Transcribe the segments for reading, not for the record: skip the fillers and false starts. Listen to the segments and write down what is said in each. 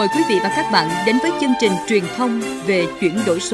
mời quý vị và các bạn đến với chương trình truyền thông về chuyển đổi số.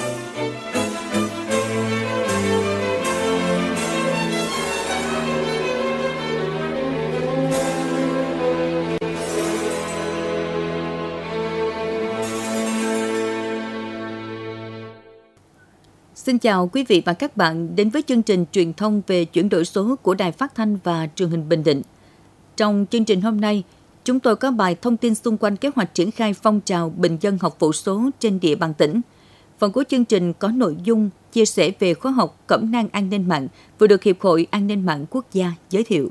Xin chào quý vị và các bạn đến với chương trình truyền thông về chuyển đổi số của Đài Phát thanh và Truyền hình Bình Định. Trong chương trình hôm nay, chúng tôi có bài thông tin xung quanh kế hoạch triển khai phong trào bình dân học vụ số trên địa bàn tỉnh. Phần cuối chương trình có nội dung chia sẻ về khóa học cẩm nang an ninh mạng vừa được Hiệp hội An ninh mạng quốc gia giới thiệu.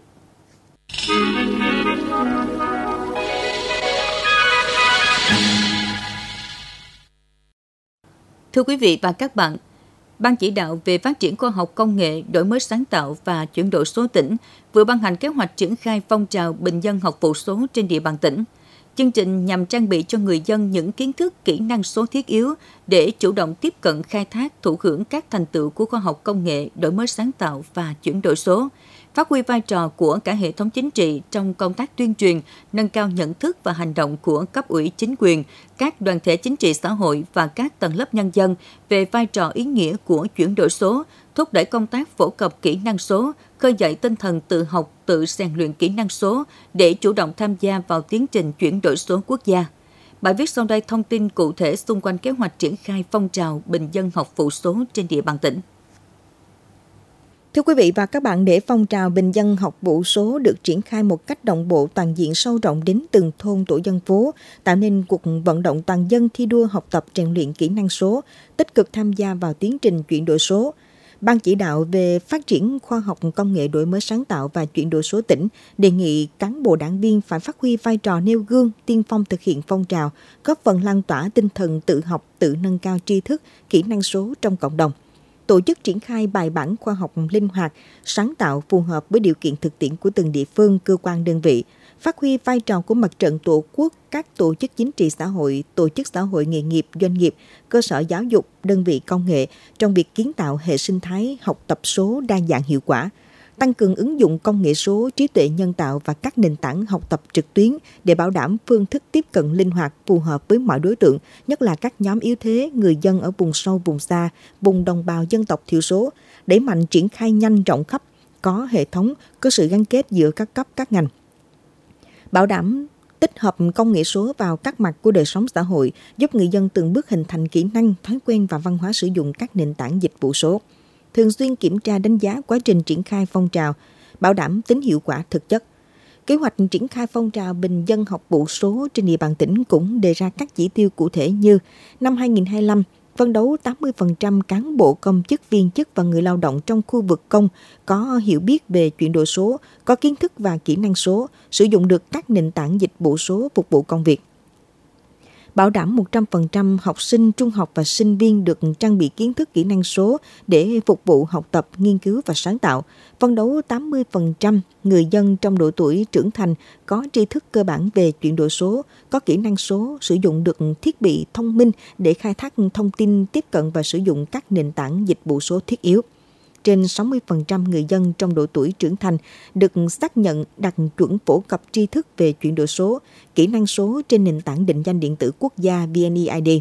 Thưa quý vị và các bạn, Ban chỉ đạo về phát triển khoa học công nghệ, đổi mới sáng tạo và chuyển đổi số tỉnh vừa ban hành kế hoạch triển khai phong trào bình dân học vụ số trên địa bàn tỉnh. Chương trình nhằm trang bị cho người dân những kiến thức, kỹ năng số thiết yếu để chủ động tiếp cận, khai thác, thụ hưởng các thành tựu của khoa học công nghệ, đổi mới sáng tạo và chuyển đổi số, phát huy vai trò của cả hệ thống chính trị trong công tác tuyên truyền, nâng cao nhận thức và hành động của cấp ủy chính quyền, các đoàn thể chính trị xã hội và các tầng lớp nhân dân về vai trò ý nghĩa của chuyển đổi số, thúc đẩy công tác phổ cập kỹ năng số, khơi dậy tinh thần tự học, tự rèn luyện kỹ năng số để chủ động tham gia vào tiến trình chuyển đổi số quốc gia. Bài viết sau đây thông tin cụ thể xung quanh kế hoạch triển khai phong trào bình dân học vụ số trên địa bàn tỉnh. Thưa quý vị và các bạn, để phong trào bình dân học vụ số được triển khai một cách đồng bộ, toàn diện, sâu rộng đến từng thôn tổ dân phố, tạo nên cuộc vận động toàn dân thi đua học tập rèn luyện kỹ năng số, tích cực tham gia vào tiến trình chuyển đổi số, Ban chỉ đạo về phát triển khoa học công nghệ, đổi mới sáng tạo và chuyển đổi số tỉnh đề nghị cán bộ đảng viên phải phát huy vai trò nêu gương, tiên phong thực hiện phong trào, góp phần lan tỏa tinh thần tự học, tự nâng cao tri thức, kỹ năng số trong cộng đồng. Tổ chức triển khai bài bản khoa học linh hoạt, sáng tạo phù hợp với điều kiện thực tiễn của từng địa phương, cơ quan đơn vị, phát huy vai trò của mặt trận tổ quốc, các tổ chức chính trị xã hội, tổ chức xã hội nghề nghiệp, doanh nghiệp, cơ sở giáo dục, đơn vị công nghệ trong việc kiến tạo hệ sinh thái học tập số đa dạng hiệu quả, tăng cường ứng dụng công nghệ số, trí tuệ nhân tạo và các nền tảng học tập trực tuyến để bảo đảm phương thức tiếp cận linh hoạt phù hợp với mọi đối tượng, nhất là các nhóm yếu thế, người dân ở vùng sâu, vùng xa, vùng đồng bào dân tộc thiểu số, đẩy mạnh triển khai nhanh, rộng khắp, có hệ thống, có sự gắn kết giữa các cấp, các ngành. Bảo đảm tích hợp công nghệ số vào các mặt của đời sống xã hội, giúp người dân từng bước hình thành kỹ năng, thói quen và văn hóa sử dụng các nền tảng dịch vụ số. Thường xuyên kiểm tra đánh giá quá trình triển khai phong trào, bảo đảm tính hiệu quả thực chất. Kế hoạch triển khai phong trào bình dân học vụ số trên địa bàn tỉnh cũng đề ra các chỉ tiêu cụ thể như năm 2025, phấn đấu 80% cán bộ công chức, viên chức và người lao động trong khu vực công có hiểu biết về chuyển đổi số, có kiến thức và kỹ năng số, sử dụng được các nền tảng dịch vụ số phục vụ công việc. Bảo đảm 100% học sinh trung học và sinh viên được trang bị kiến thức kỹ năng số để phục vụ học tập, nghiên cứu và sáng tạo. Phấn đấu 80% người dân trong độ tuổi trưởng thành có tri thức cơ bản về chuyển đổi số, có kỹ năng số, sử dụng được thiết bị thông minh để khai thác thông tin, tiếp cận và sử dụng các nền tảng dịch vụ số thiết yếu. Trên 60% người dân trong độ tuổi trưởng thành được xác nhận đạt chuẩn phổ cập tri thức về chuyển đổi số, kỹ năng số trên nền tảng định danh điện tử quốc gia VNeID.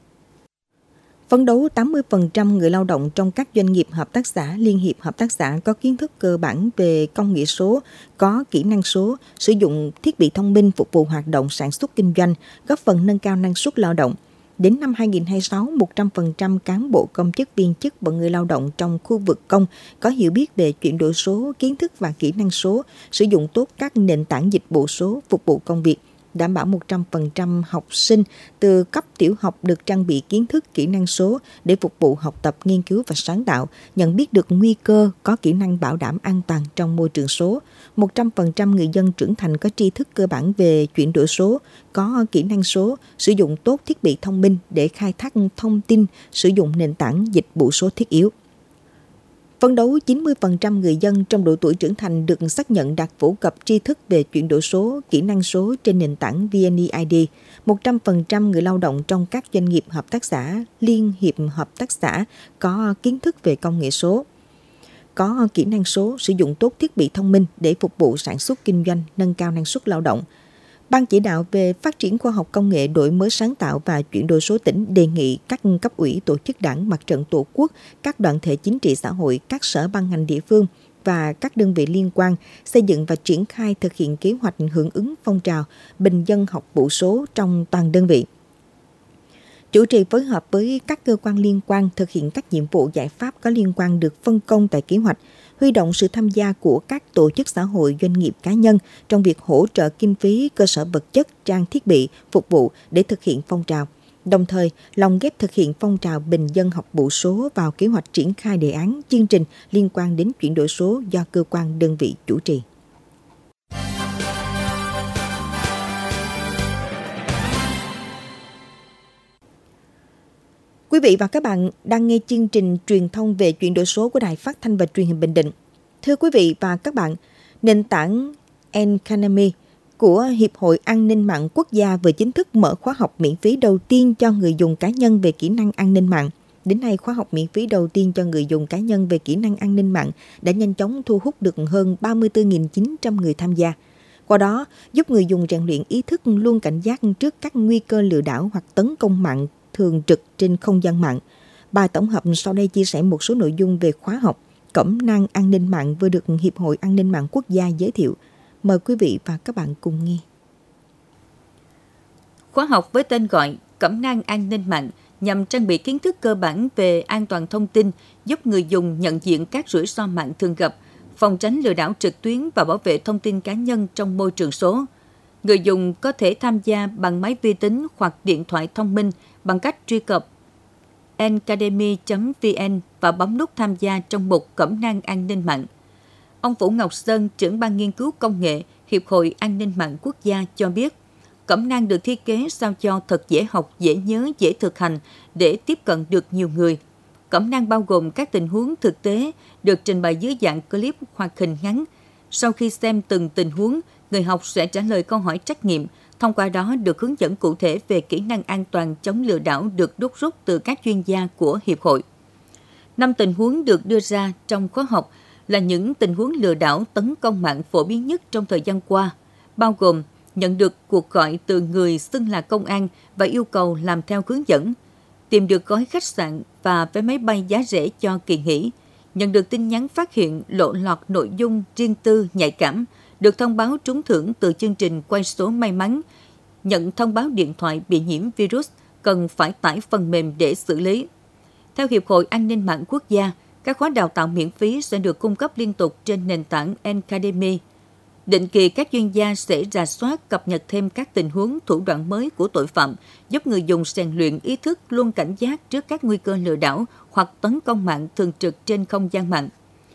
Phấn đấu 80% người lao động trong các doanh nghiệp, hợp tác xã, liên hiệp hợp tác xã có kiến thức cơ bản về công nghệ số, có kỹ năng số, sử dụng thiết bị thông minh phục vụ hoạt động sản xuất kinh doanh, góp phần nâng cao năng suất lao động. Đến năm 2026, 100% cán bộ công chức, viên chức và người lao động trong khu vực công có hiểu biết về chuyển đổi số, kiến thức và kỹ năng số, sử dụng tốt các nền tảng dịch vụ số phục vụ công việc. Đảm bảo 100% học sinh từ cấp tiểu học được trang bị kiến thức, kỹ năng số để phục vụ học tập, nghiên cứu và sáng tạo, nhận biết được nguy cơ, có kỹ năng bảo đảm an toàn trong môi trường số. 100% người dân trưởng thành có tri thức cơ bản về chuyển đổi số, có kỹ năng số, sử dụng tốt thiết bị thông minh để khai thác thông tin, sử dụng nền tảng dịch vụ số thiết yếu. Phấn đấu 90% người dân trong độ tuổi trưởng thành được xác nhận đạt phổ cập tri thức về chuyển đổi số, kỹ năng số trên nền tảng VNeID. 100% người lao động trong các doanh nghiệp, hợp tác xã, liên hiệp hợp tác xã có kiến thức về công nghệ số, có kỹ năng số, sử dụng tốt thiết bị thông minh để phục vụ sản xuất kinh doanh, nâng cao năng suất lao động. Ban chỉ đạo về phát triển khoa học công nghệ, đổi mới sáng tạo và chuyển đổi số tỉnh đề nghị các cấp ủy, tổ chức đảng, mặt trận tổ quốc, các đoàn thể chính trị xã hội, các sở ban ngành địa phương và các đơn vị liên quan xây dựng và triển khai thực hiện kế hoạch hưởng ứng phong trào bình dân học vụ số trong toàn đơn vị. Chủ trì phối hợp với các cơ quan liên quan thực hiện các nhiệm vụ giải pháp có liên quan được phân công tại kế hoạch, huy động sự tham gia của các tổ chức xã hội, doanh nghiệp, cá nhân trong việc hỗ trợ kinh phí, cơ sở vật chất, trang thiết bị, phục vụ để thực hiện phong trào. Đồng thời, lồng ghép thực hiện phong trào bình dân học vụ số vào kế hoạch triển khai đề án, chương trình liên quan đến chuyển đổi số do cơ quan đơn vị chủ trì. Quý vị và các bạn đang nghe chương trình truyền thông về chuyển đổi số của Đài Phát thanh và Truyền hình Bình Định. Thưa quý vị và các bạn, nền tảng Academy của Hiệp hội An ninh mạng quốc gia vừa chính thức mở khóa học miễn phí đầu tiên cho người dùng cá nhân về kỹ năng an ninh mạng. Đến nay, khóa học miễn phí đầu tiên cho người dùng cá nhân về kỹ năng an ninh mạng đã nhanh chóng thu hút được hơn 34.900 người tham gia. Qua đó, giúp người dùng rèn luyện ý thức luôn cảnh giác trước các nguy cơ lừa đảo hoặc tấn công mạng thường trực trên không gian mạng. Bài tổng hợp sau đây chia sẻ một số nội dung về khóa học Cẩm nang an ninh mạng vừa được Hiệp hội An ninh mạng quốc gia giới thiệu. Mời quý vị và các bạn cùng nghe. Khóa học với tên gọi Cẩm nang an ninh mạng nhằm trang bị kiến thức cơ bản về an toàn thông tin, giúp người dùng nhận diện các rủi ro mạng thường gặp, phòng tránh lừa đảo trực tuyến và bảo vệ thông tin cá nhân trong môi trường số. Người dùng có thể tham gia bằng máy vi tính hoặc điện thoại thông minh bằng cách truy cập academy.vn và bấm nút tham gia trong mục Cẩm nang an ninh mạng. Ông Vũ Ngọc Sơn, trưởng ban nghiên cứu công nghệ Hiệp hội An ninh mạng quốc gia cho biết, cẩm nang được thiết kế sao cho thật dễ học, dễ nhớ, dễ thực hành để tiếp cận được nhiều người. Cẩm nang bao gồm các tình huống thực tế được trình bày dưới dạng clip hoặc hình ngắn. Sau khi xem từng tình huống, người học sẽ trả lời câu hỏi trắc nghiệm, thông qua đó được hướng dẫn cụ thể về kỹ năng an toàn chống lừa đảo được đúc rút từ các chuyên gia của Hiệp hội. 5 tình huống được đưa ra trong khóa học là những tình huống lừa đảo tấn công mạng phổ biến nhất trong thời gian qua, bao gồm nhận được cuộc gọi từ người xưng là công an và yêu cầu làm theo hướng dẫn, tìm được gói khách sạn và vé máy bay giá rẻ cho kỳ nghỉ, nhận được tin nhắn phát hiện lộ lọt nội dung riêng tư nhạy cảm, được thông báo trúng thưởng từ chương trình quay số may mắn, nhận thông báo điện thoại bị nhiễm virus, cần phải tải phần mềm để xử lý. Theo Hiệp hội An ninh mạng quốc gia, các khóa đào tạo miễn phí sẽ được cung cấp liên tục trên nền tảng Academy. Định kỳ, các chuyên gia sẽ rà soát, cập nhật thêm các tình huống, thủ đoạn mới của tội phạm, giúp người dùng rèn luyện ý thức luôn cảnh giác trước các nguy cơ lừa đảo hoặc tấn công mạng thường trực trên không gian mạng.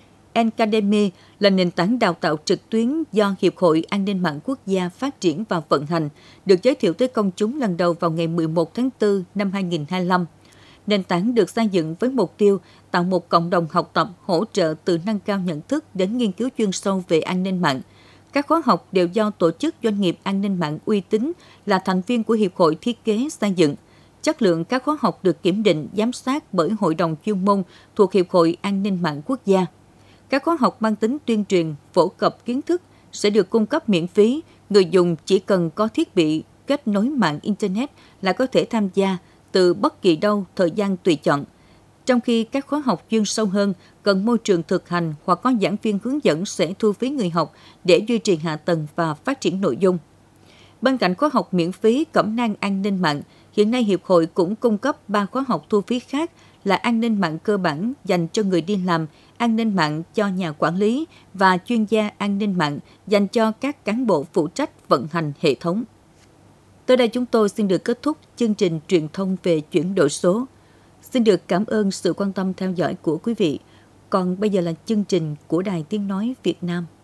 Academy là nền tảng đào tạo trực tuyến do Hiệp hội An ninh mạng quốc gia phát triển và vận hành, được giới thiệu tới công chúng lần đầu vào ngày 11 tháng 4 năm 2025. Nền tảng được xây dựng với mục tiêu tạo một cộng đồng học tập hỗ trợ từ nâng cao nhận thức đến nghiên cứu chuyên sâu về an ninh mạng. Các khóa học đều do tổ chức doanh nghiệp an ninh mạng uy tín là thành viên của Hiệp hội thiết kế xây dựng. Chất lượng các khóa học được kiểm định, giám sát bởi Hội đồng chuyên môn thuộc Hiệp hội An ninh mạng quốc gia. Các khóa học mang tính tuyên truyền, phổ cập kiến thức sẽ được cung cấp miễn phí. Người dùng chỉ cần có thiết bị kết nối mạng Internet là có thể tham gia từ bất kỳ đâu, thời gian tùy chọn. Trong khi các khóa học chuyên sâu hơn, cần môi trường thực hành hoặc có giảng viên hướng dẫn sẽ thu phí người học để duy trì hạ tầng và phát triển nội dung. Bên cạnh khóa học miễn phí Cẩm nang an ninh mạng, hiện nay Hiệp hội cũng cung cấp 3 khóa học thu phí khác là an ninh mạng cơ bản dành cho người đi làm, an ninh mạng cho nhà quản lý và chuyên gia an ninh mạng dành cho các cán bộ phụ trách vận hành hệ thống. Tới đây chúng tôi xin được kết thúc chương trình truyền thông về chuyển đổi số. Xin được cảm ơn sự quan tâm theo dõi của quý vị. Còn bây giờ là chương trình của Đài Tiếng Nói Việt Nam.